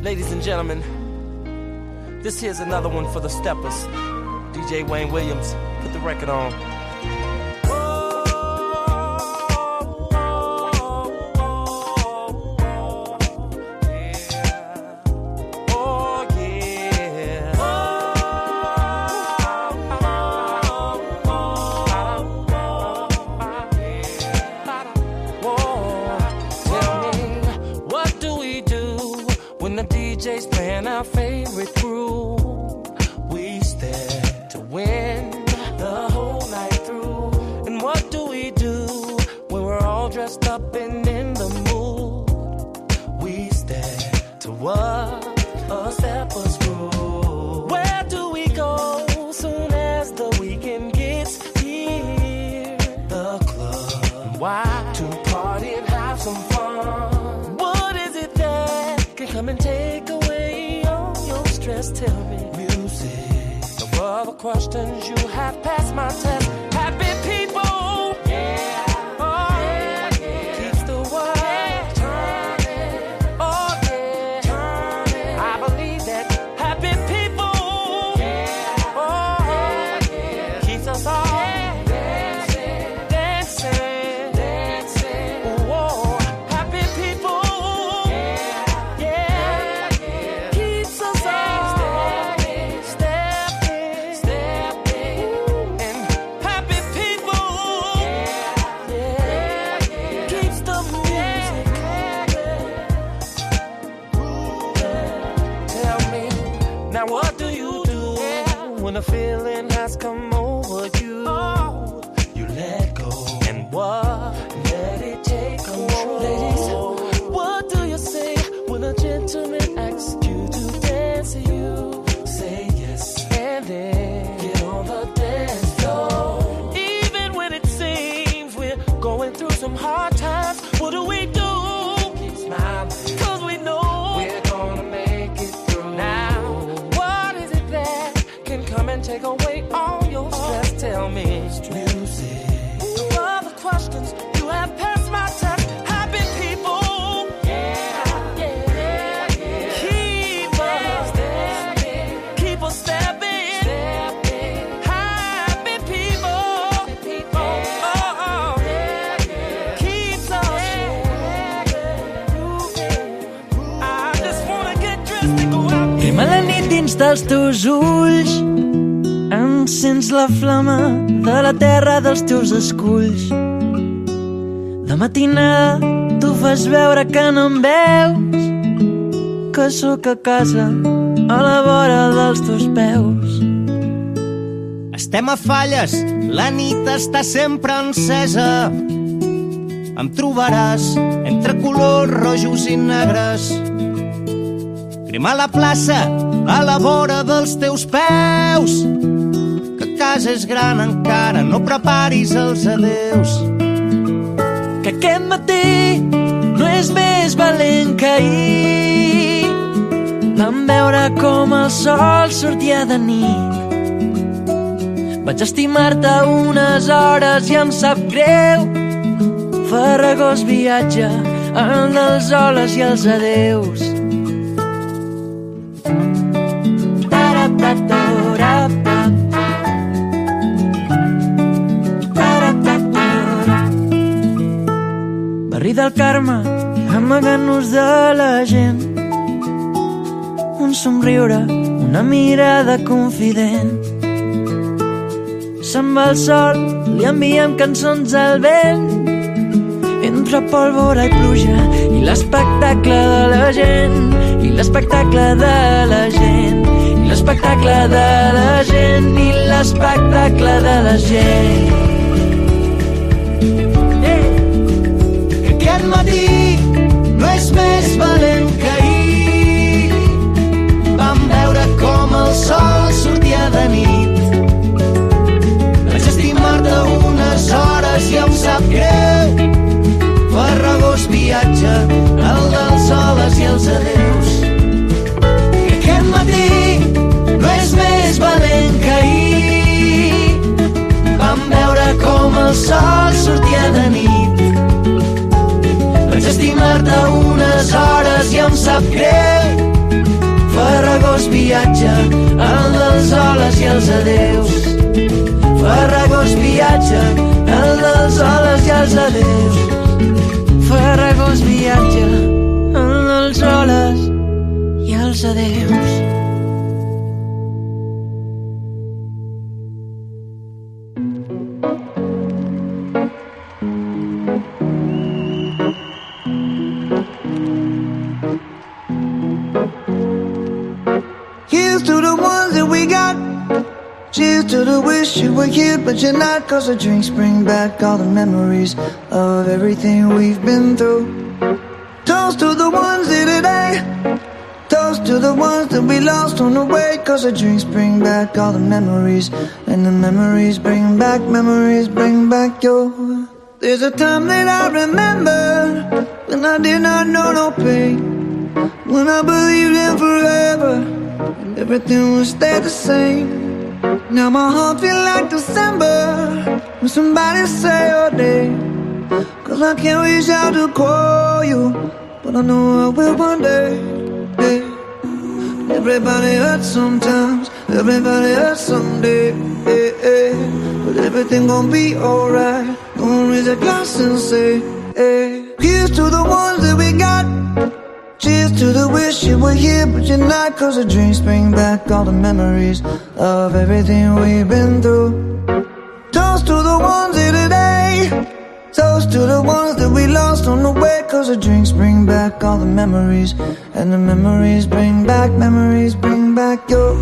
Ladies and gentlemen, this here's another one for the steppers. DJ Wayne Williams, put the record on. DJ's playing our favorite groove. We stand to win the whole night through. And what do we do when we're all dressed up and in the mood? We stand to what a stepper's groove. Where do we go soon as the weekend gets here? The club. Why? To party and have some fun. What is it that can come and take away all your stress? Tell me. Music. No other questions, you have passed my test. Happy people. Yeah. Oh, yeah, yeah. Keeps the world turning. Oh, yeah. Turning. I believe that. Happy people. Yeah. Oh, yeah, yeah. Keeps us all dancing, dancing, dancing. Whoa. Happy people. Yeah, yeah, yeah. Keeps us all stepping, stepping, stepping. And happy people. Yeah, yeah, yeah. Keeps the music coming. Tell me, now what do you do when a feeling has come over you? You let go. And what? Let it take control. Ladies, what do you say when a gentleman asks you to dance? You say yes, and then get on the dance floor. Even when it seems we're going through some hard times, what do we do? Keep smiling, 'cause we know we're gonna make it through. Now, what is it that can come and take away all your stress? Tell me. Music. No other questions, you have passed my test. Happy people. Yeah, yeah, yeah. Keep us stepping, keep us stepping, stepping. Happy people. Oh, oh, oh. Keeps us moving. I just wanna get dressed and go out. Crema la nit dins dels teus ulls, encens la flama de la terra dels teus esculls. De matinada tu fas veure que no em veus, que sóc a casa a la vora dels teus peus. Estem a falles, la nit està sempre encesa. Em trobaràs entre colors rojos i negres. Crema la plaça a la vora dels teus peus, que casa és gran encara, no preparis els adeus. Que aquest matí no és més valent que ahir. Vam veure com el sol sortia de nit. Vaig estimar-te unes hores i em sap greu. Farragós viatge, el dels holes i els adeus. Barri del Carme, amagant-nos de la gent. Un somriure, una mirada confident. Se'n va el sol, li enviem cançons al vent. Entre pólvora i pluja i l'espectacle de la gent, i l'espectacle de la gent, i l'espectacle de la gent, i l'espectacle de la gent. Aquest matí no és més valent que ahir. Vam veure com el sol sortia de nit. Vaig estimar-te unes hores i em sap greu. Farragós viatge, el dels holes i els adeus. Aquest matí no és més valent que ahir. Vam veure com el sol sortia de nit. Vaig estimar-te unes hores adeus. Farragós viatge, el dels holes i els adeus. Farragós viatge, el dels holes i els adeus. Here's to the ones that we got. Cheers to the wish you were here but you're not, 'cause the drinks bring back all the memories of everything we've been through. Toast to the ones here today. Toast to the ones that we lost on the way, 'cause the drinks bring back all the memories, and the memories bring back your. There's a time that I remember when I did not know no pain, when I believed in forever and everything would stay the same. Now my heart feel like December when somebody say your name, 'cause I can't reach out to call you, but I know I will one day. Yeah. Everybody hurts sometimes, everybody hurts someday. Yeah, yeah. But everything gon' be alright. Gonna raise a glass and say, hey. Here's to the ones that we got. Cheers to the wish you were here but you're not, 'cause the drinks bring back all the memories of everything we've been through. Toast to the ones here today. Toast to the ones that we lost on the way, 'cause the drinks bring back all the memories, and the memories bring back your.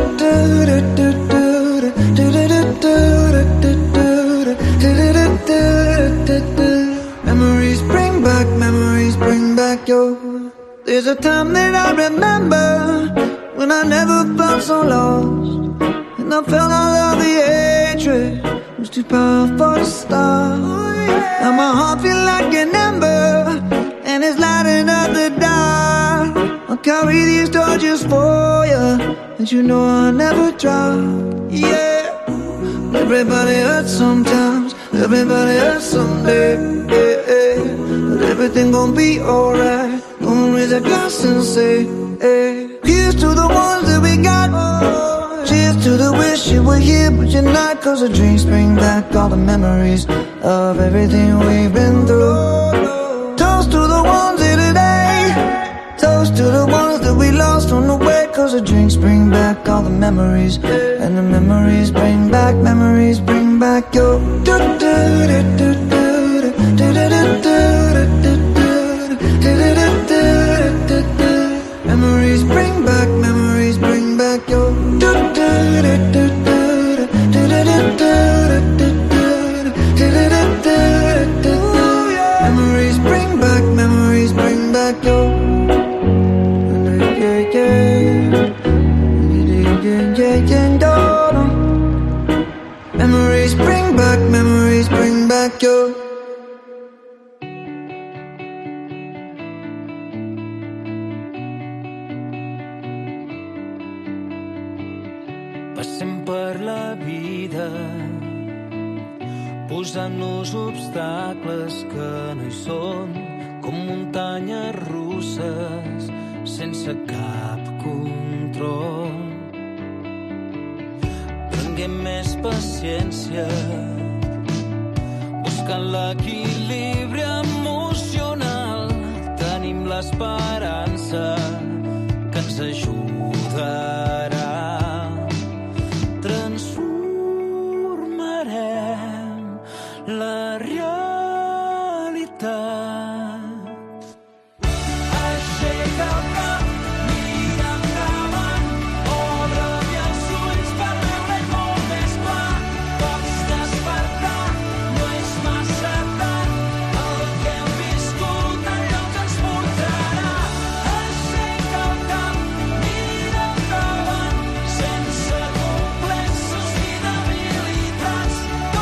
Memories bring back your. There's a time that I remember when I never felt so lost, and I felt all of the hatred was too powerful to stop. Now my heart feel like an ember, and it's lighting up the dark. I'll carry these torches for you, and you know I'll never drop. Yeah. Everybody hurts sometimes, everybody hurts someday. Yeah, yeah. But everything gon' be alright. Gonna raise a glass and say, hey. Here's to the ones that we got. Cheers to the wish you were here but you're not, 'cause the drinks bring back all the memories of everything we've been through. Toast to the ones here today. Toast to the ones that we lost on the way, 'cause the drinks bring back all the memories, and the memories bring back your. Memories bring back your. Memories bring back your. Memories bring back your. Passem per la vida posant-nos obstacles que no hi són, com muntanyes russes sense cap control. Prenguem més paciència buscant l'equilibri emocional. Tenim l'esperança que ens ajudarà. La realitat. Aixeca el cap, mira endavant, obre-li els ulls per veure molt més clar. Pots despertar, no és massa tard, el que hem viscut enlloc ens portarà. Aixeca el cap, mira endavant, sense complexos ni debilitats.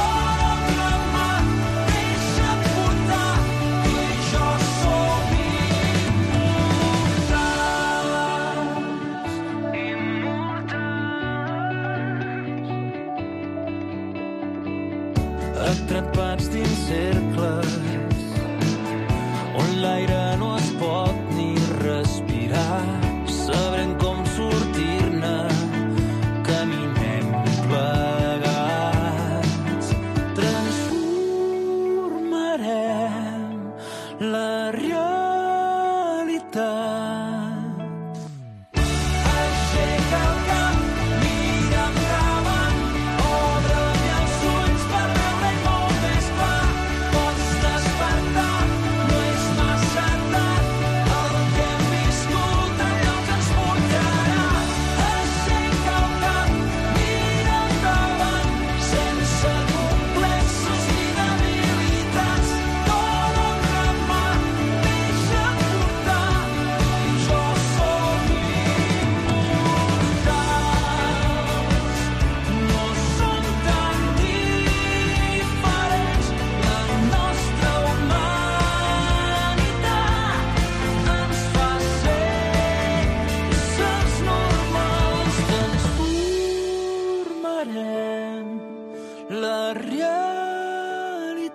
Atrapats dins cercles on l'aire no es pot ni respirar, sabrem com sortir-ne, caminem ple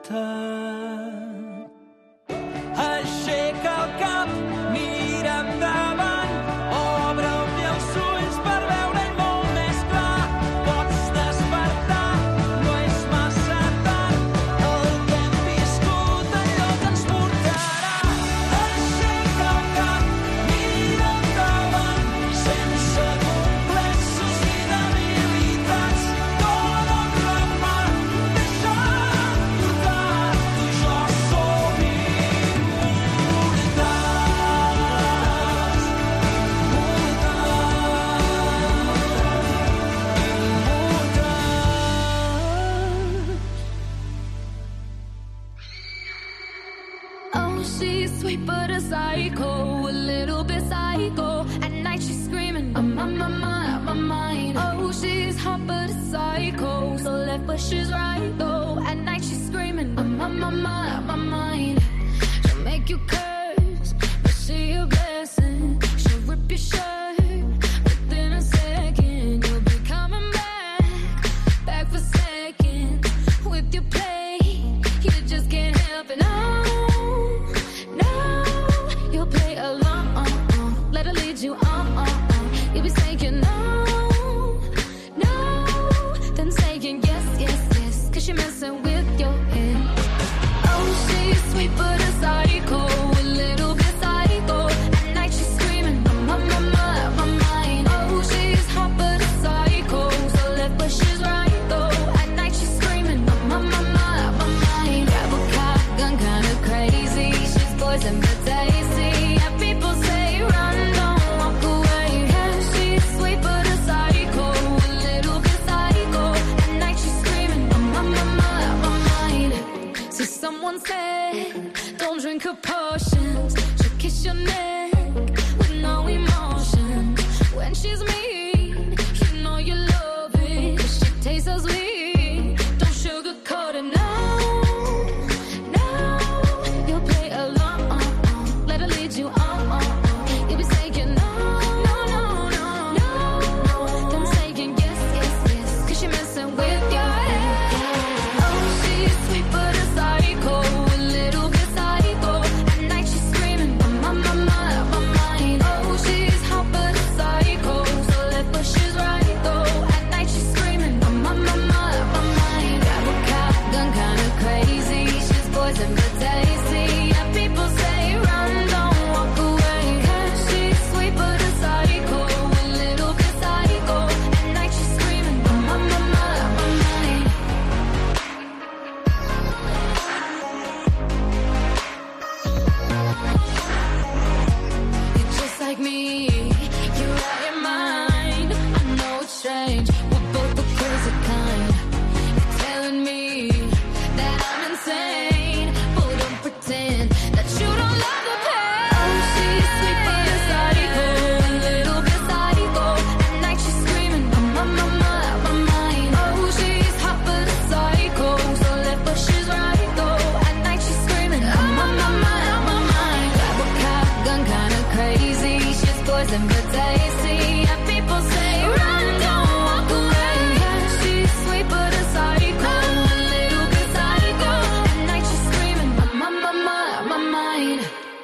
ciutat. Aixeca el cap, mira endavant, obre-li els ulls per veure el món més clar. Pots despertar, no és massa tard, el que hem viscut allò que ens portarà. Aixeca el cap, mira endavant, sense complexos i debilitats. Tot el mar, deixa portar, tu i jo som Oh, she's sweet but a psycho, a little bit psycho. At night she's screaming, I'm on my mind. Oh, she's hot but a psycho, so left but she's right though. At night she's screaming, I'm on my mind. She'll make you curse, but she a blessing. She'll rip your shirt within a second. You'll be coming back for second with your play. You just can't help it. No, you'll play along. Let her lead you on. You'll be saying no, then saying yes, 'cause you're messing with your head. Oh, she's sweet but a psycho, a little bit psycho. At night she's screaming, I'm on my mind. Oh, she's hot but a psycho, so left but she's right though. At night she's screaming, I'm on my mind. Grab a cop, gun kinda crazy. She's poison but tasty. And people say run, don't walk away. Yeah, she's sweet but a psycho, a little bit psycho. At night she's screaming, I'm on my mind. See, someone said, don't drink her potions. She'll kiss your neck with no emotion. When she's mean, you know you love it. 'Cause she tastes so sweet. Don't sugarcoat it, no. You'll play along. Let her lead you on. You'll be saying no. Then saying yes, 'cause you're messing with your head. Oh, she's sweet but a psycho, a little bit psycho. At night she's screaming, I'm on my mind. Oh, she's hot but a psycho, so left but she's right though. At night she's screaming, I'm on my mind. Grab a cop, gun kinda crazy. She's poison but tasty. And people say run, don't walk away. 'Cause she's sweet but a psycho, a little bit psycho. At night she's screaming, I'm on my mind. You're just like me, you're out your mind. I know it's strange, we're both the crazy kind. You're telling me that I'm insane, but don't pretend that you don't love the pain. Oh, she's sweet but a psycho, a little bit psycho. At night she's screaming, I'm on my mind. Oh, she's hot but a psycho, so left but she's right though. At night she's screaming, I'm on my mind. Grab a cop, gun kinda crazy. She's poison but tasty. And people say run, don't walk away. Yeah, she's sweet but a psycho, a little bit psycho. At night she's screaming, I'm on my mind.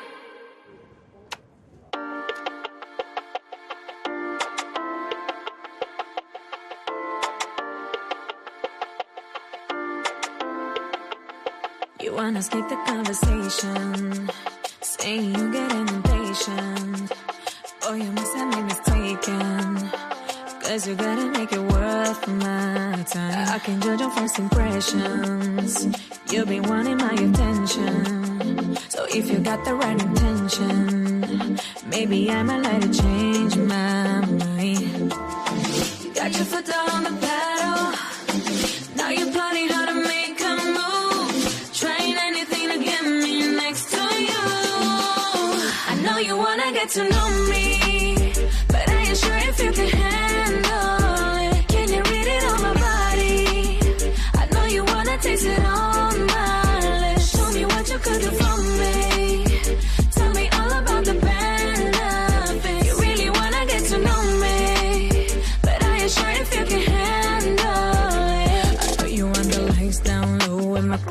You wanna escape the conversation, saying you getting impatient. Oh, you must have made mistaken, 'cause you gotta make it worth my time. I can judge on first impressions. You've been wanting my attention, so if you got the right intention, maybe I might let it change my mind. You got your foot on the pedal, now you're plotting how to make a move, trying anything to get me next to you. I know you wanna get to know me, but I ain't sure if you can handle it. Can you read it on my body? I know you wanna taste it on my lips. Show me what you could do for me. Tell me all about the benefits. You really wanna get to know me, but I ain't sure if you can handle it. I know you want the lights down low with my clothes off.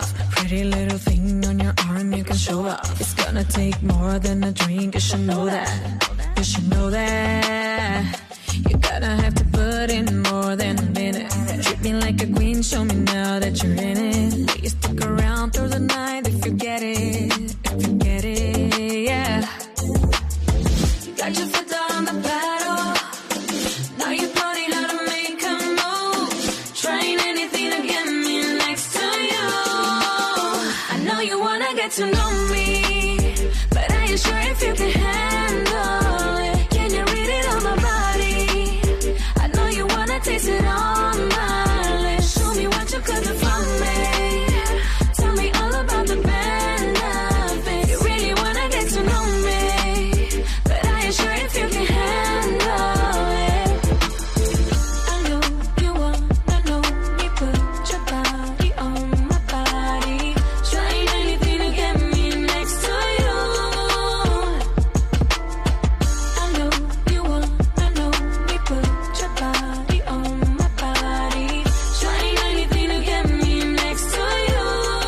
Pretty little thing on your arm you can show off. It's gonna take more than a drink, you should know that. You should know that. You're gonna have to put in more than a minute. Treat me like a queen, show me now that you're in it. Will you stick around through the night if you get it? If you get it, yeah. Got your foot on the pedal. Now you're learning how to make a move. Trying anything to get me next to you. I know you wanna get to know me, but I ain't sure if you can handle it. Can you read it on my body? I know you wanna taste it on my lips. Show me what you could do for me. Tell me all about the benefits. You really wanna get to know me, but I ain't sure if you can handle it. I know you wanna know me, put your body on my body. Trying anything to get me next to you. I know you wanna know me, put your body on my body. Trying anything to get me next to you.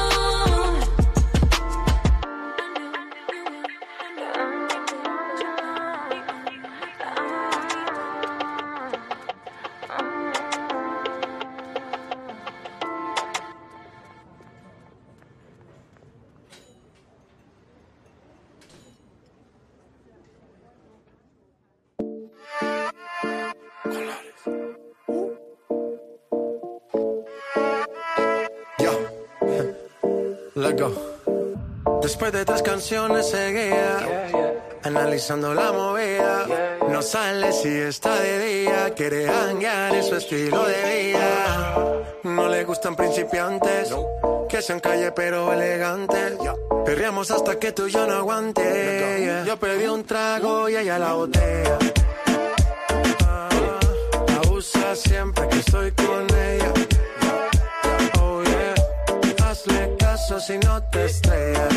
Let's go. Después de 3 canciones seguía analizando la movida. No sale si está de día, quiere hanguear en su estilo de vida. No le gustan principiantes, que sean calle pero elegantes. Perreamos hasta que tú y yo no aguante. Yo pedí un trago y ella la botella. Abusa siempre que estoy con ella. Oh yeah, hazle caso si no te estrellas.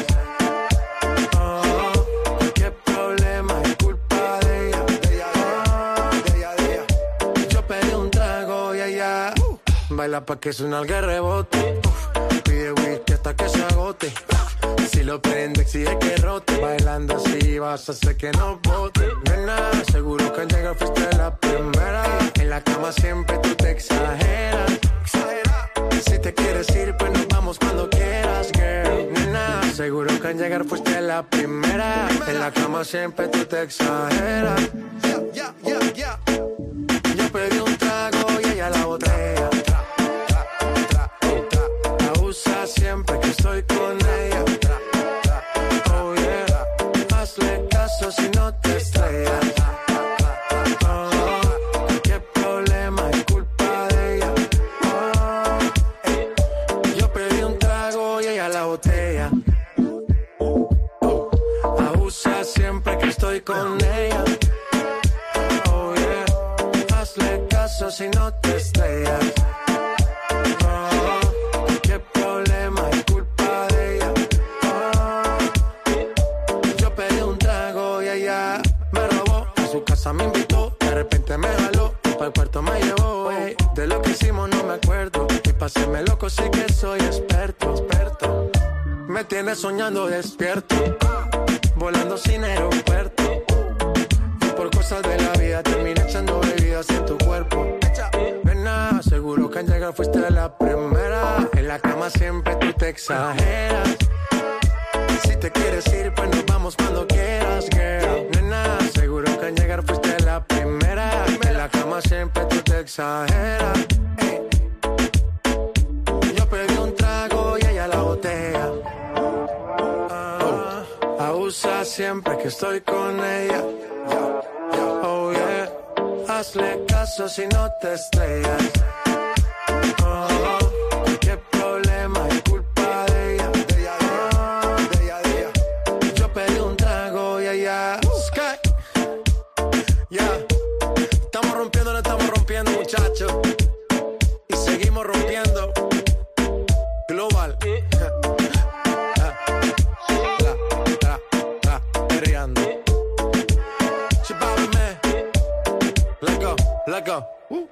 Qué problema es culpa de ella. De ella. Yo pedí un trago y ella baila pa' que suena el rebote. Pide whisky hasta que se agote. Si lo prende exige que rote. Bailando así vas a hacer que no bote. Nena, seguro que al llegar fuiste la primera. En la cama siempre tú te exageras. Si te quieres ir pues nos vamos cuando quieras, girl. Nena, seguro que al llegar fuiste la primera. En la cama siempre tú te exageras. Yo pedí un trago y ella la botella. Abusa siempre que estoy con ella. Oh yeah, hazle caso si no te estrellas. Qué problema es culpa de ella. Yo pedí un trago y ella la botella. Abusa siempre que estoy con ella. Oh yeah, hazle caso si no te estrellas. Qué problema es culpa de ella. Yo pedí un trago y ella me robó. A su casa me invitó, de repente me jaló y para el cuarto me llevó. De lo que hicimos no me acuerdo. Y pa' hacerme loco sí que soy experto. Me tienes soñando despierto, volando sin aeropuerto. Y por cosas de la vida terminé echando bebidas en tu cuerpo. Nena, seguro que al llegar fuiste la primera. En la cama siempre tú te exageras. Si te quieres ir pues nos vamos cuando quieras, girl. Nena, seguro que al llegar fuiste la primera. En la cama siempre tú te exageras. Yo pedí un trago y ella la botella. Abusa siempre que estoy con ella. Oh yeah, hazle caso si no te estrellas. Qué problema es culpa de ella. De ella. Yo pedí un trago y ella Sky. Estamos rompiendo muchachos. Y seguimos rompiendo. Global. Perreando. Let go. Woo.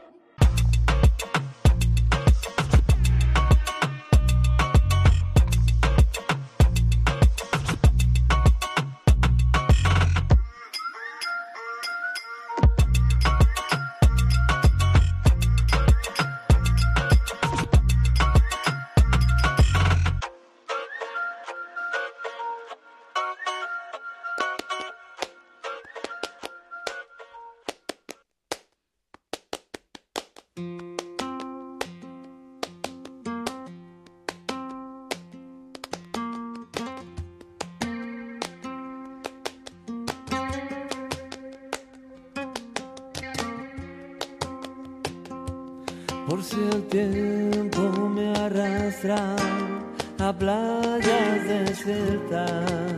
Por si el tiempo me arrastra a playas desiertas,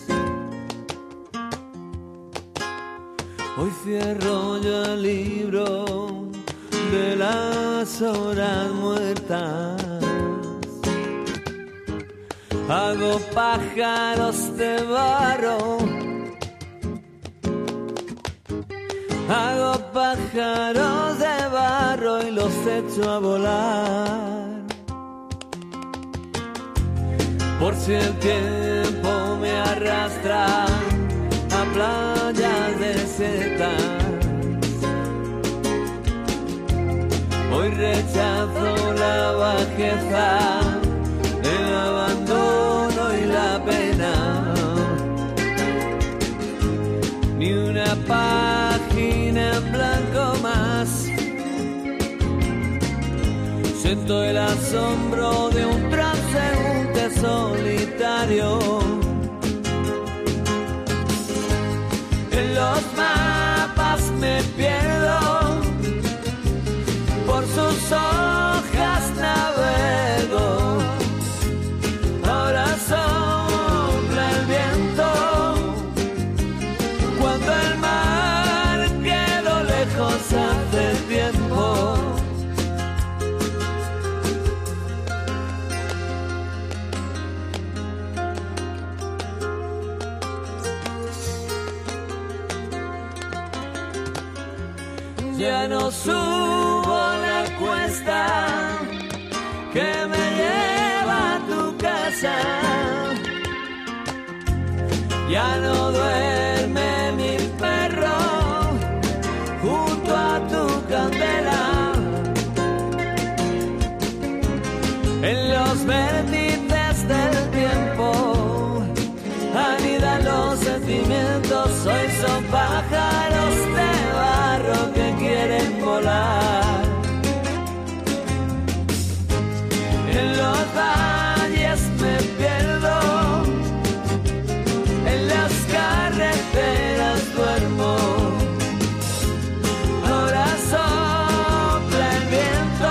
hoy cierro yo el libro de las horas muertas. Hago pájaros de barro, hago pájaros de barro y los echo a volar. Por si el tiempo me arrastra a playas desiertas, hoy rechazo la bajeza, el abandono y la pena. Ni una página en blanco más. Siento el asombro de un transeúnte solitario. En los mapas me pierdo, por sus hojas navego. Ahora sopla el viento, cuando el mar quedó lejos hace tiempo. Ya no subo la cuesta que me lleva a tu casa. Ya no duerme mi perro junto a tu candela. En los vértices del tiempo anidan los sentimientos. Hoy son pájaros de barro que quieren volar. En los valles me pierdo, en las carreteras duermo. Ahora sopla el viento,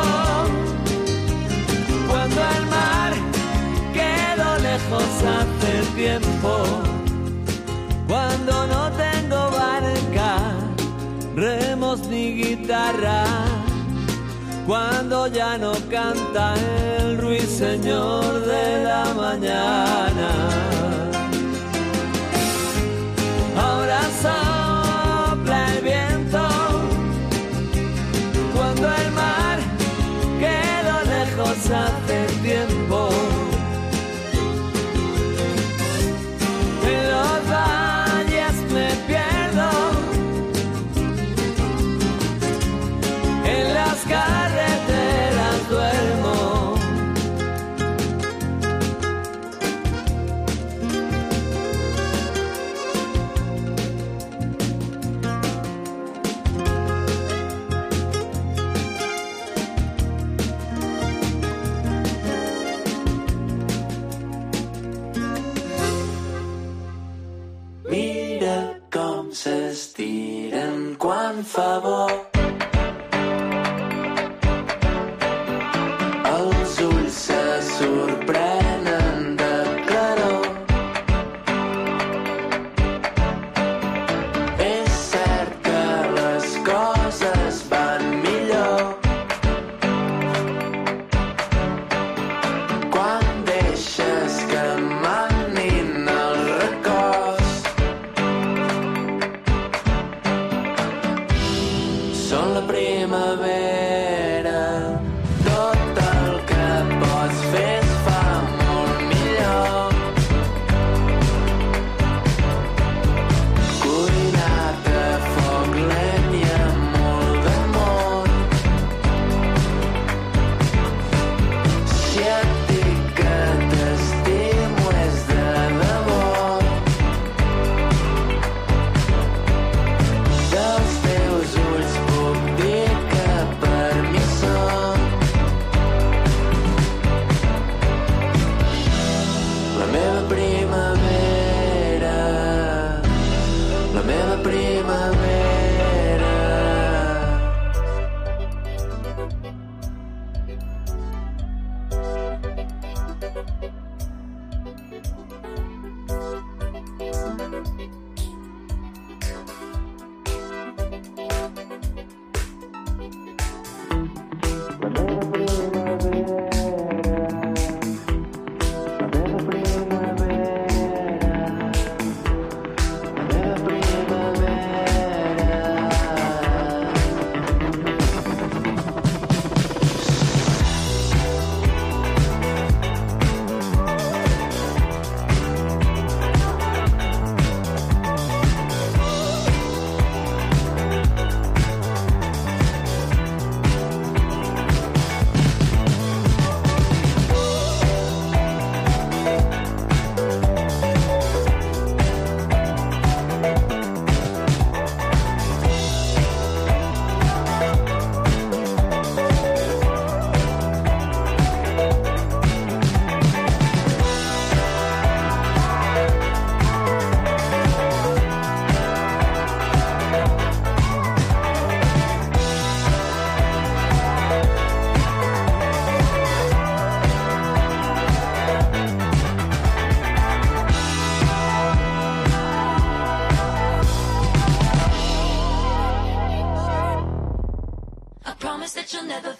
cuando el mar quedó lejos hace tiempo. Cuando no tengo barca, remos ni guitarra, cuando ya no canta el ruiseñor de la mañana. Ahora sopla el viento, cuando el mar quedó lejos hace tiempo. En los valles me pierdo, en las carreteras duermo. Mira com s'estiren quan fa bo. Els ulls se sorprenen de claror. És cert que les coses van millor quan deixes que manin els records.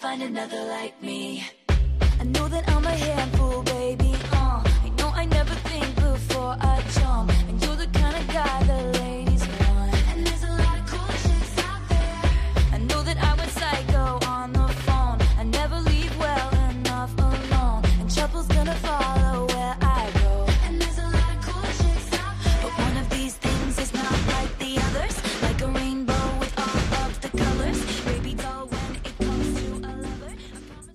find another like me. I know that I'm a handful, baby. I know I never think before I jump, and you're the kind of guy that ladies want. And there's a lot of cool chicks out there. I know that I went psycho on the phone. I never leave well enough alone, and trouble's gonna follow where I go. And there's a lot of cool chicks out there, but one of these things is not like the others. Like a rainbow with all of the colors. Baby doll, when it comes to a lover, I promise.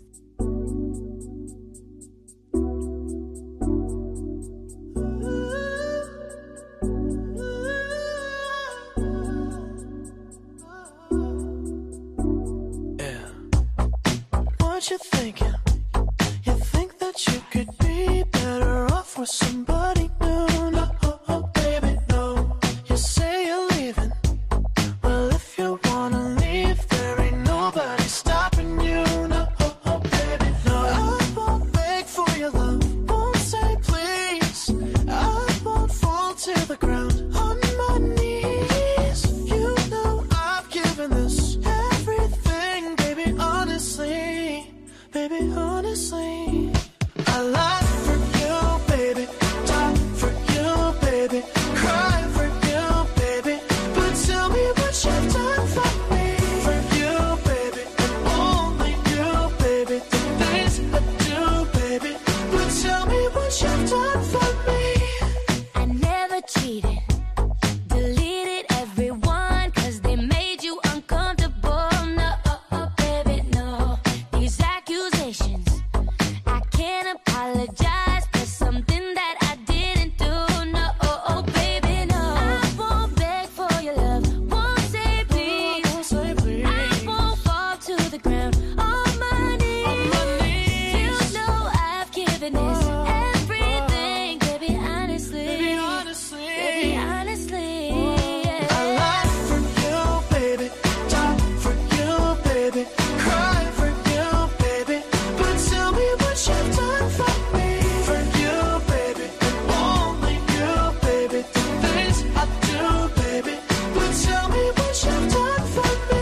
What you thinking? You think that you could be better off with somebody new? No, baby, no. You say you're leaving. Well, if you wanna leave, there ain't nobody stopping you. No, baby, no. I won't beg for your love, won't say please. I won't fall to the ground on my knees. You know I've given this everything, baby, honestly. Baby, honestly, I lie for you, baby. Die for you, baby. Cry for you, baby. But tell me what you've done for me. For you, baby, and only you, baby. The things I do, baby. But tell me what you've done for me. I never cheated. Deleted everyone 'cause they made you uncomfortable. No, baby, no. These accusations, I can't apologize for something that I didn't do. No, baby, no. I won't beg for your love, won't say please. I won't fall to the ground on my knees. You know I've given this everything, baby, honestly. Baby, honestly, yeah. I lie for you, baby. Die for you, baby. Cry for you, baby. But tell me what you've done for me. For you, baby, and only you, baby. The things I do, baby. But tell me what you've done for me.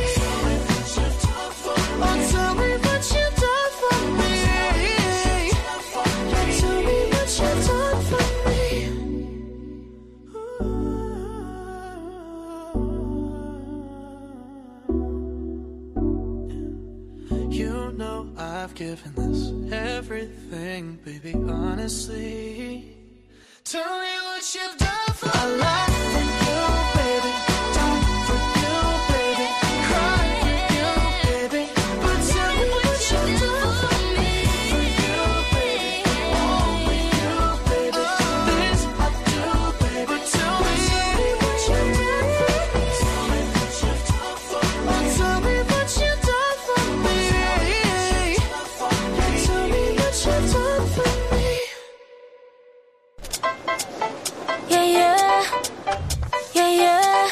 Oh, tell me what you've done for me. Tell me what you've done for me. You know I've given this everything, baby, honestly. Tell me what you've done for me. I lie for you, baby. Die for you, baby. Cry for you, baby. But tell me what you've done for me. For you, baby. Only you, baby. Things I do, baby. But tell me what you've done for me. Tell me what you've done for me. Tell me what you've done for me. Tell me what you've done for me. Yeah, yeah, yeah, yeah.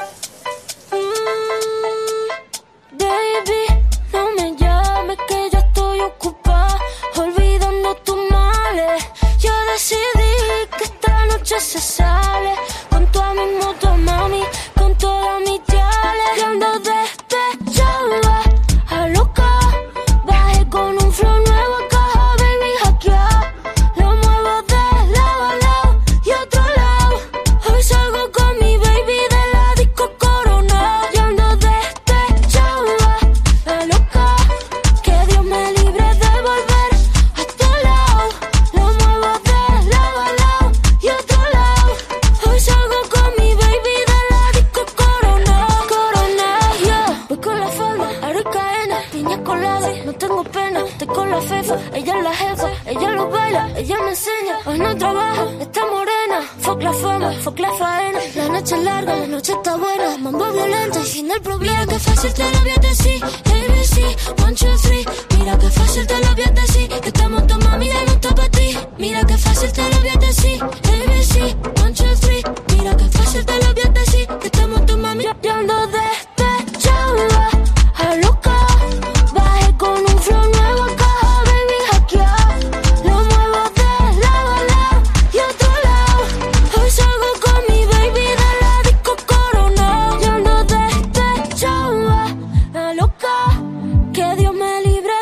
Baby, no me llames que yo estoy ocupada, olvidando tus males. Yo decidí que esta noche se sale con todas mis motos, mami, con todas mis diales. Y ando despechada, a loca. Bajé con un flow nuevo a caja, baby, hackeado. Lo muevo de lado a lado y otro lado. Hoy salgo con mi baby de la disco Corona. Y ando despechada, a loca. Que Dios me libre de volver a este lado. Lo muevo de lado a lado y otro lado. Hoy salgo con mi baby de la disco Corona. Corona, yeah. Voy con la falda, aro y cadena, piña colada. No tengo pena, estoy con la fefa. Ella es la jefa, ella lo baila, ella me enseña. Hoy no trabaja, está morena. Fuck la fama, fuck la faena. La noche es larga, la noche está buena. Mambo violento y sin el problema. Mira que fácil te lo voy a decir. ABC, 1, 2, 3. Mira que fácil te lo voy a decir. Que estamos tu mami ya no está para ti. Mira que fácil te lo voy a decir. ABC, 1, 2, 3. Mira que fácil te lo voy a decir. Que estamos tu mami ya ando despechada, a loca. Bajé con un flow nuevo a caja, baby, hackeado. Lo muevo de lado a lado y otro lado. Hoy salgo con mi baby de la disco Corona. Y ando despechada, a loca. Que Dios me libre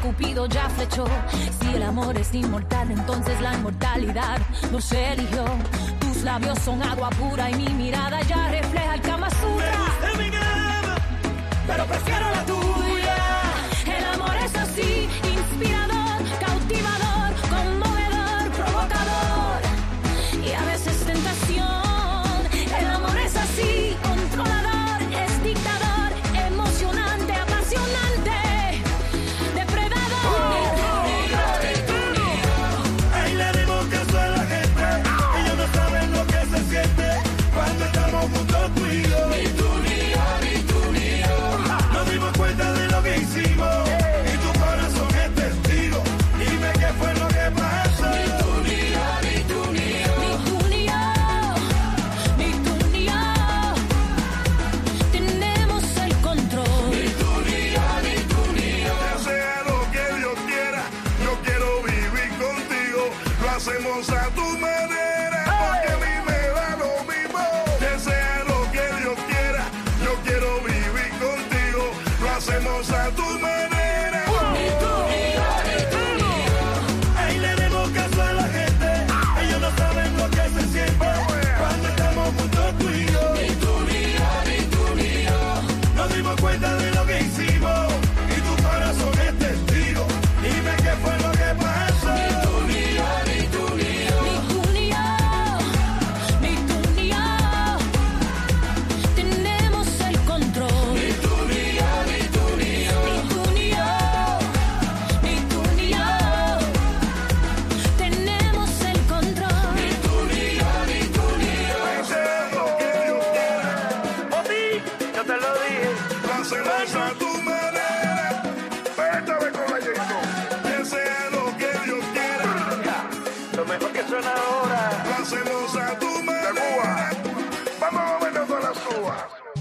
Cupido ya flechó. Si el amor es inmortal, entonces la inmortalidad nos eligió. Tus labios son agua pura y mi mirada ya refleja el Kama Sutra. Me gusta mi cama, pero prefiero la tuya. El amor es así, inspirador, cautivador, conmovedor, provocador y a veces tentación. El amor es así, controlador, es dictador, emocionante, apasionante, depredador. Ahí le dimos caso a la gente. Ellos no saben lo que se siente cuando estamos juntos tú y yo. Ni tú ni yo, ni tú ni yo. Nos dimos cuenta de lo que hicimos y tu corazón es testigo. Dime qué fue lo que pasó. Ni tú ni yo, ni tú ni yo. Ni tú ni yo, ni tú ni yo. Tenemos el control. Ni tú ni yo, ni tú ni yo. Que sea lo que Dios quiera, yo quiero vivir contigo. Lo hacemos a tu manera, porque a mí me da lo mismo. Que sea lo que Dios quiera, yo quiero vivir contigo. Lo hacemos a tu manera. Ni tú ni yo, ni tú ni yo. Ahí le demos caso a la gente. Ellos no saben lo que se siente cuando estamos juntos tú y yo. Ni tú ni yo, ni tú ni yo. Nos dimos cuenta de lo que hicimos y tu corazón es testigo. Dime qué fue lo que pasó. Ni tú ni yo, ni tú ni yo. Ni tú ni yo, ni tú ni yo. Tenemos el control. Ni tú ni yo, ni tú ni yo. Ni tú ni yo, ni tú ni yo. Tenemos el control. Ni tú ni yo, ni tú ni yo. Que sea lo que Dios quiera, Yo te lo dije. lo hacemos a tu manera. Esta vez con la Jason. Que sea lo que Dios quiera, Lo mejor que suena ahora. lo hacemos a tu manera. Vamos a movernos con las uvas.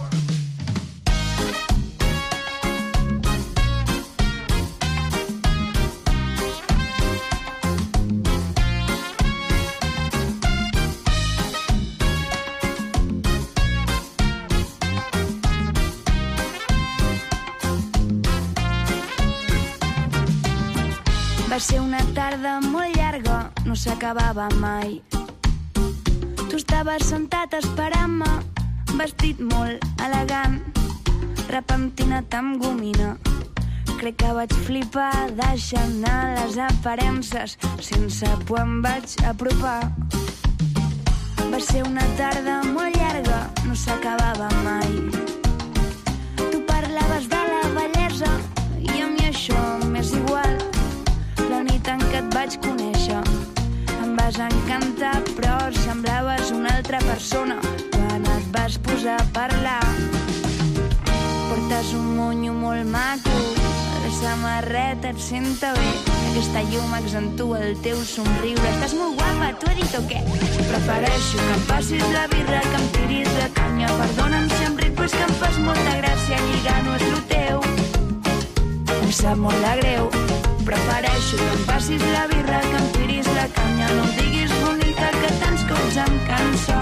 Va ser una tarda molt llarga, no s'acabava mai. Tu estaves sentat esperant-me, vestit molt elegant, repentinat amb gomina. Crec que vaig flipar, deixant anar les aparences, sense por em vaig apropar. Va ser una tarda molt llarga, no s'acabava mai. Tu parlaves de la bellesa i a mi això m'és igual. La nit en què et vaig conèixer em vas encantar, però semblaves una altra persona quan et vas posar a parlar. Portes un monyo molt maco, la samarreta et senta bé, aquesta llum accentua el teu somriure. Estàs molt guapa, t'ho he dit o què? Prefereixo que em passis la birra, que em tiris la canya. Perdona'm si em ric, però és que em fas molta gràcia. Lligar no és lo teu, em sap molt de greu. Prefereixo que em passis la birra, que em tiris la canya. No em diguis bonica, que tants cops em cansa.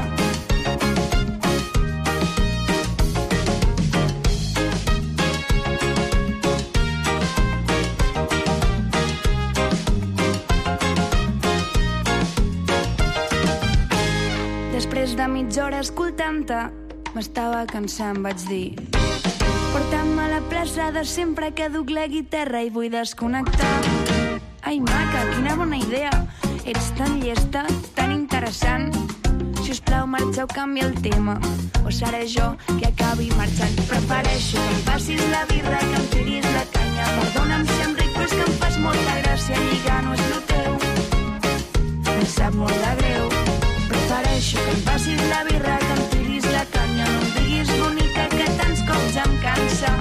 Després de mitja hora escoltant-te, m'estava cansant, vaig dir: porta'm a la plaça de sempre, que duc la guitarra i vull desconnectar. Ai, maca, quina bona idea. Ets tan llesta, tan interessant. Sisplau, marxa o canvia el tema, o seré jo qui acabi marxant. Prefereixo que em passis la birra, que em tiris la canya. Perdona'm si em ric, però és que em fas molta gràcia. Lligar no és lo teu, em sap molt de greu. Prefereixo que em passis la birra, que em tiris la canya. No em diguis bonica, que tants cops em cansa.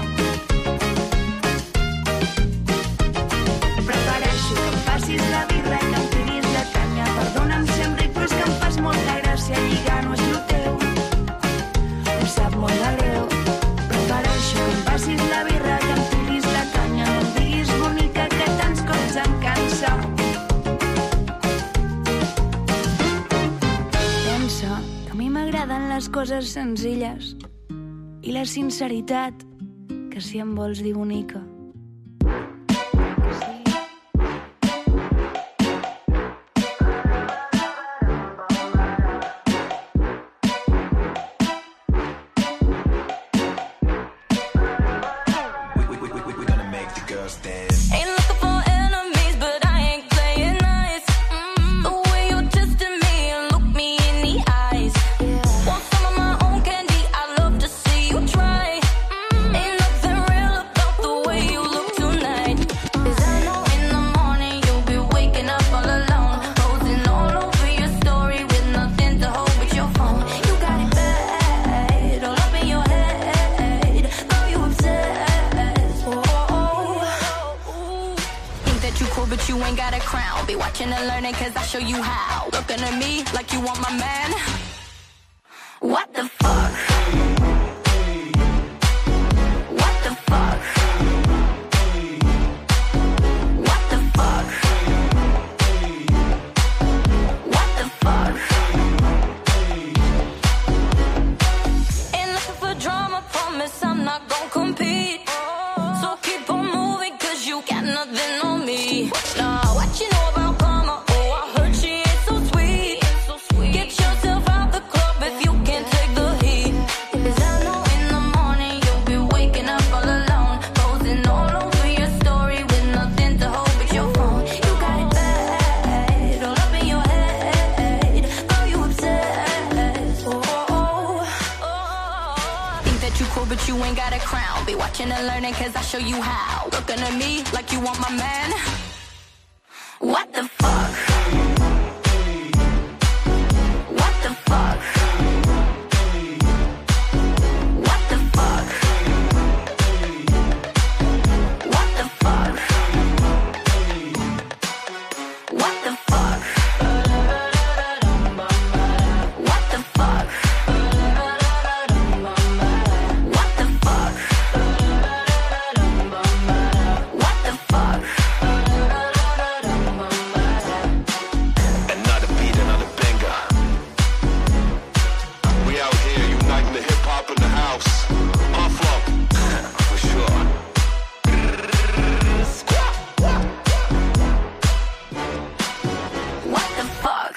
Prefereixo que em passis la birra, que em tiris la canya. Perdona'm si em ric, però és que em fas molta gràcia. Lligar no és lo teu, em sap molt de greu. Prefereixo que em passis la birra, que em tiris la canya. No em diguis bonica, que tants cops em cansa. Pensa que a mi m'agraden les coses senzilles i la sinceritat, que si em vols dir bonica, que sí. ain't got a crown. Be watching and learning cause I show you how. Looking at me like you want my man. What the fuck? What the fuck? What the fuck? What the fuck? Ain't looking for drama, promise I'm not gon' compete. So keep on moving cause you got nothing on me. Nah, what you know about karma? Oh, I heard she ain't so sweet. Get yourself out the club if you can't take the heat. Cause I know in the morning you'll be waking up all alone, posting all over your story with nothing to hold but your phone. You got it bad, all up in your head. Are you obsessed? Think that you cool but you ain't got a crown. Be watching and learning cause I show you how. Looking at me like you want my man. What the fuck? What the fuck? What the fuck? What the fuck? What the fuck? What the fuck? What the fuck? What the fuck? Another beat, another banger. We out here uniting the hip hop in the house. My flow, for sure. What the fuck?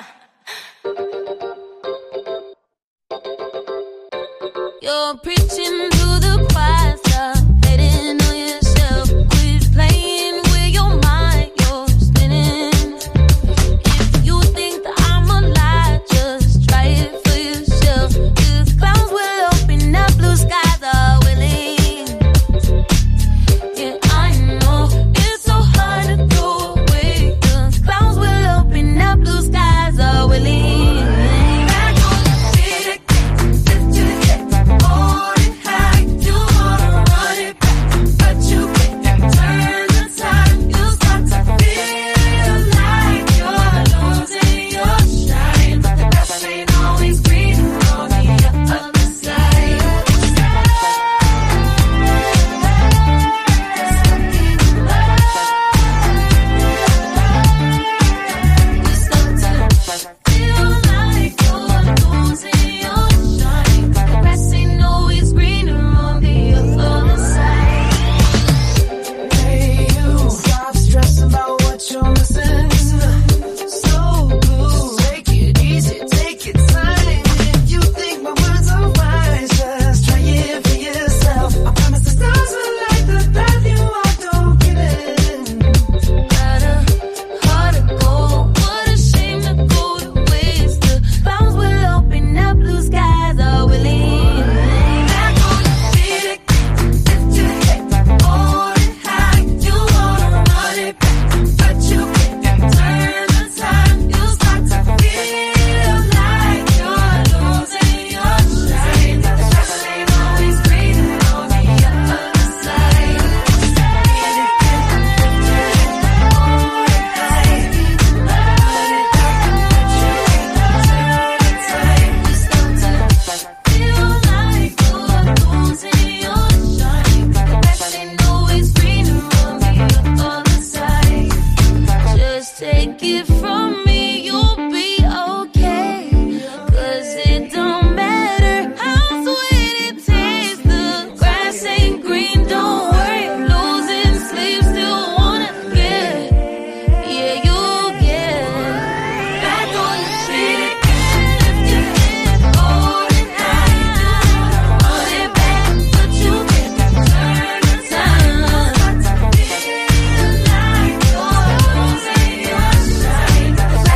You're preaching to the choir, stop betting on yourself. Quit playing with your mind, you're spinning. If you think that I'm a lie, just try it for yourself. Cause clouds will open up, blue skies are willing. Yeah, I know it's so hard to go away. Cause clouds will open up, blue skies are willing. Back on the feet again, lift your head, hold it high. You wanna run it back, but you can't turn the time. You start to feel like you're losing your shine. The grass ain't always greener on the other side. You start to feel like you're losing your shine. The grass ain't always greener on the other side. Hey, you stop stressing about what you're missing. So blue, take it easy, take your time. If you think my words are wise, just try it for yourself. I promise the stars will light the path you walked, don't give in. Got a heart of gold, what a shame to go to waste. The clouds will open up, blue skies are willing. Back on your feet again, lift your head, hold it high. You wanna run it back, but you can't turn the time. You start to feel like you're losing your shine. The grass ain't always greener on the other side. Just take it from me, you'll be okay. Cause it don't matter how sweet it tastes. The grass ain't green, don't worry. Losing sleep, still wanna get. Yeah, you'll get back on your feet. Lift your head, hold it high. Run it back, but you can't turn the time. Feel like you're losing your shine.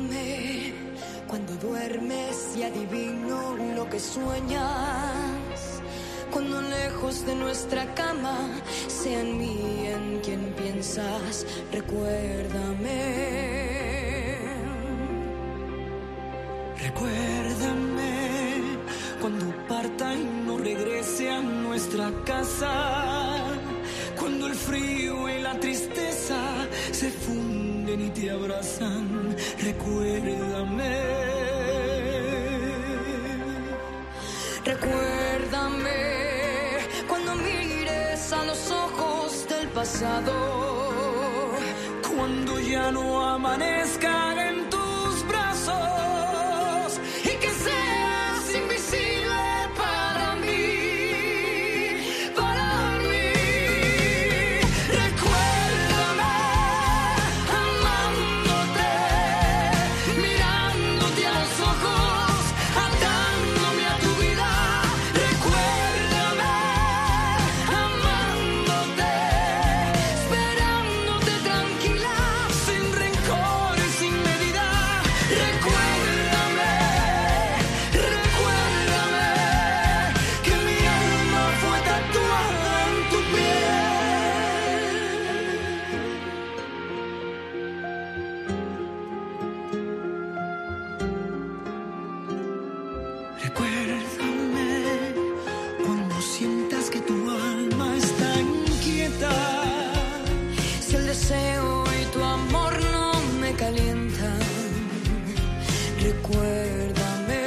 Recuérdame cuando duermes y adivino lo que sueñas. Cuando lejos de nuestra cama sea en mí en quien piensas. Recuérdame. Recuérdame cuando parta y no regrese a nuestra casa. Cuando el frío y la tristeza se funden y te abrazan. Recuérdame. Recuérdame cuando mires a los ojos del pasado. Cuando ya no amanezcan en tus brazos y que seas invisible para mí, para mí. Recuérdame amándote, mirándote a los ojos, atándome a tu vida. Recuérdame amándote, esperándote tranquila, sin rencor y sin medida. Recuérdame, recuérdame que mi alma fue tatuada en tu piel. Recuérdame cuando sientas que tu alma está inquieta. Si el deseo y tu amor no me calientan, recuérdame.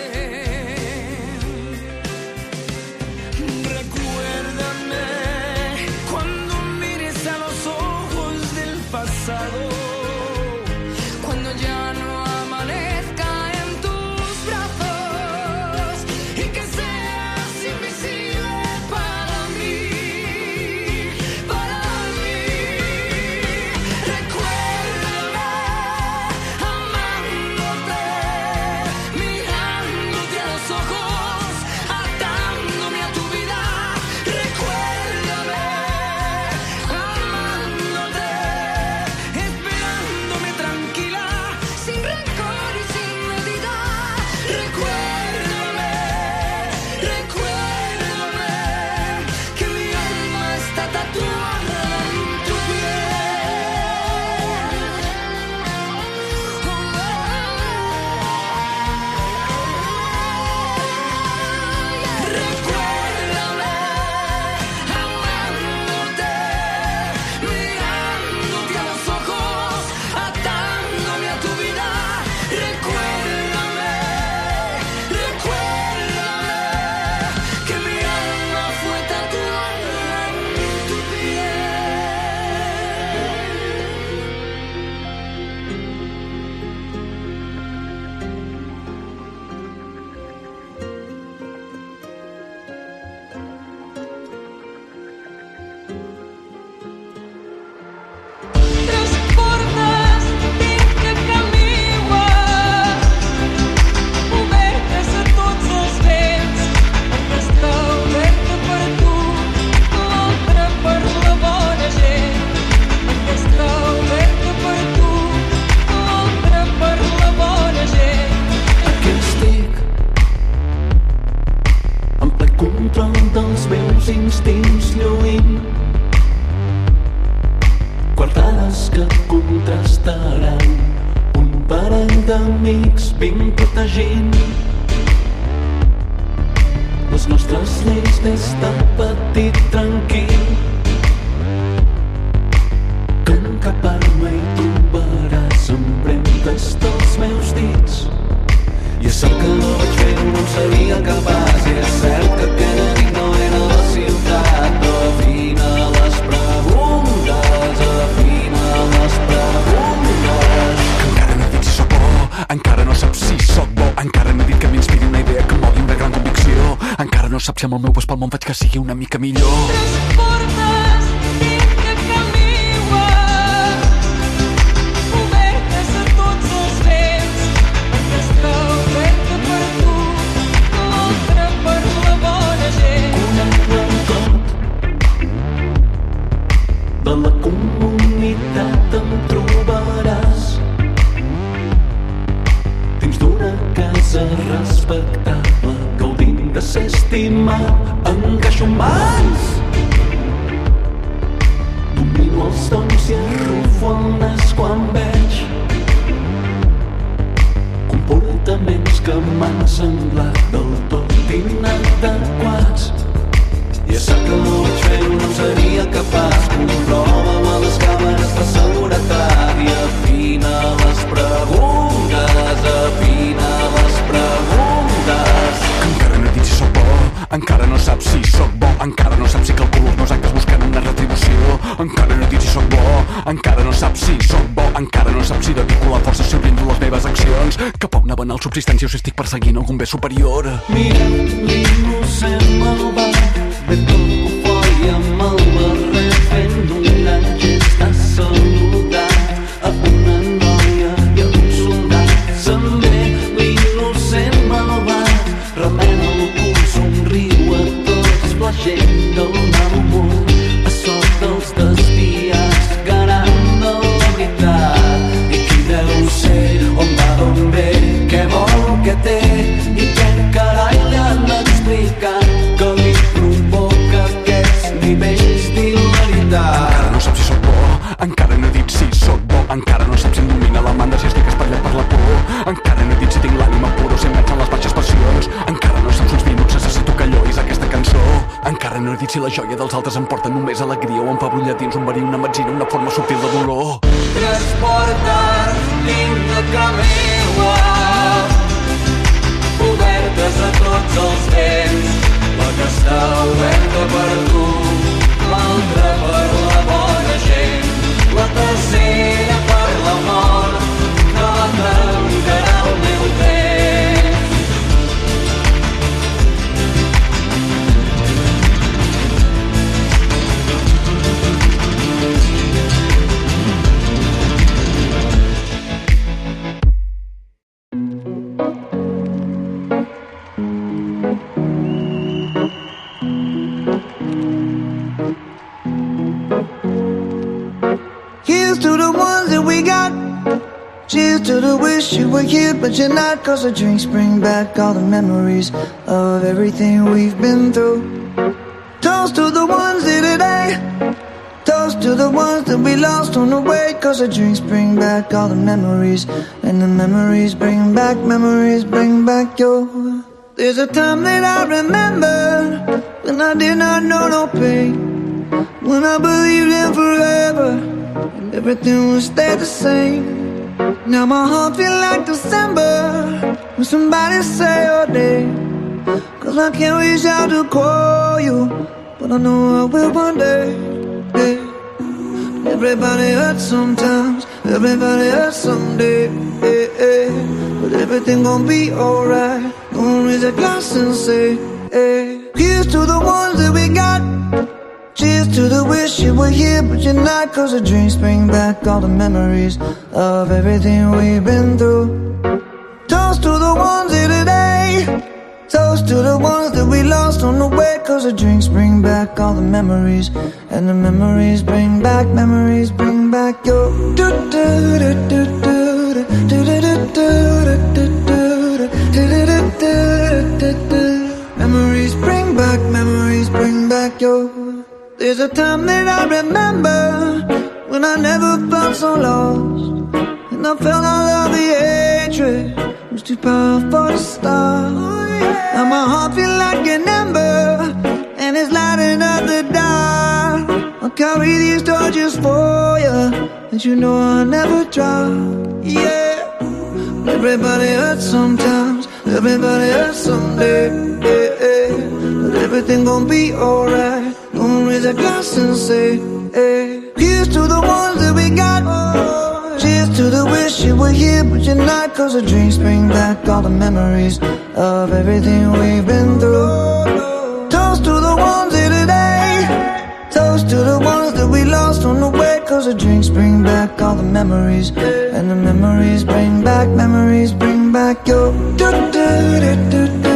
Recuérdame cuando mires a los ojos del pasado. Cuando ya no amanezca en tus brazos y que seas invisible para mí, para mí. Recuérdame amándote, mirándote a los ojos, atándome a tu vida. Recuérdame amándote, esperándome tranquila, sin rencor y sin medida. Recuérdame, recuérdame que mi alma está tatuada en tu piel. Recuérdame amándote, mirándote a los ojos, atándome a tu vida. Recuérdame, recuérdame que mi alma fue tatuada en tu piel. Transportes dins de camigua, obertes a tots els vents. Una està oberta per tu, l'altra per la bona gent. Una està oberta per tu, l'altra per la bona gent. Aquí estic, en ple control dels meus instints lluint. Quartades que contrastaran un parell d'amics ben protegint les nostres lleis des de petit tranquil. Que en cap arma hi trobaràs empremtes dels meus dits. I és cert que no vaig fer-ho, no en seria capaç. I és cert que aquella nit no era la ciutat. Però afina les preguntes, afina les preguntes. Que encara no dic si sóc bo, encara no saps si sóc bo. Encara no he dit que m'inspiri una idea que mogui una gran convicció. Encara no saps si amb el meu pas pel món faig que sigui una mica millor. Transportes dins de camigua, obertes a tots els vents. Una està oberta per tu, l'altra per la bona gent. Un altre cop de la comunitat em trobaràs. respectable, gaudint de ser estimat, encaixo en mans. Domino els tons i arrufo el nas quan veig comportaments que m'han semblat del tot inadequats. Ja sap que no vaig fer-ho, no seria capaç. Comprova-ho a les càmeres de seguretat i afina les preguntes, afina les preguntes. Encara no he dit si sóc bo, encara no saps si sóc bo, encara no saps si calculo els meus actes buscant una retribució. Encara no he dit si sóc bo, encara no saps si sóc bo, encara no saps si dedico la força si oriento les meves accions cap a una banal subsistència o si estic perseguint algun bé superior. Mira l'innocent malvat, ben cofoi amb el barret fent un gran gest de saludat a una noia i a un soldat. Se'n ve l'innocent malvat, remena el cul, somriu a tots, flagell del mal humor, a sort dels desviats, garant de la veritat. I qui deu ser, on va, d'on ve, què vol, què té i què carai li han explicat que li provoca aquests nivells d'hilaritat. Encara no saps si sóc bo, encara no he dit si sóc bo, encara no saps si em domina la mandra, si estic espatllat per la por, encara no he dit si tinc l'ànima pura o si em veig en les baixes passions, encara no saps uns minuts necessito que llois aquesta cançó, encara no he dit si la joia dels altres em porta només alegria o em fa brollar dins un verí, una metzina, una forma subtil de dolor. Transportar dins de camela, obertes a tots els temps, la que està oberta per tu, l'altra per la bona gent, la tercera per la mort, que la trencarà el meu temps. Here's to the ones that we got. Cheers to the wish you were here, but you're not. 'Cause the drinks bring back all the memories of everything we've been through. Toast to the ones here today. Toast to the ones that we lost on the way. 'Cause the drinks bring back all the memories, and the memories bring back your. There's a time that I remember when I did not know no pain, when I believed in forever and everything would stay the same. Now my heart feel like December when somebody say your name. 'Cause I can't reach out to call you, but I know I will one day. Yeah. Everybody hurts sometimes, everybody hurts someday. Yeah, yeah. But everything gon' be alright. Gonna raise a glass and say, hey. Here's to the ones that we got. Cheers to the wish you were here, but you're not. 'Cause the drinks bring back all the memories of everything we've been through. Toast to the ones here today. Toast to the ones that we lost on the way. 'Cause the drinks bring back all the memories, and the memories bring back your. Memories bring back your. There's a time that I remember when I never felt so lost, and I felt all of the hatred was too powerful to stop. Now my heart feel like an ember, and it's lighting up the dark. I'll carry these torches for you, and you know I'll never drop. Yeah. Everybody hurts sometimes, everybody hurts someday. Yeah, yeah. But everything gon' be alright. Gonna raise a glass and say, hey. Here's to the ones that we got. Cheers to the wish you were here, but you're not. 'Cause the drinks bring back all the memories of everything we've been through. Toast to the ones here today. Toast to the ones that we lost on the way. 'Cause the drinks bring back all the memories, and the memories bring back your.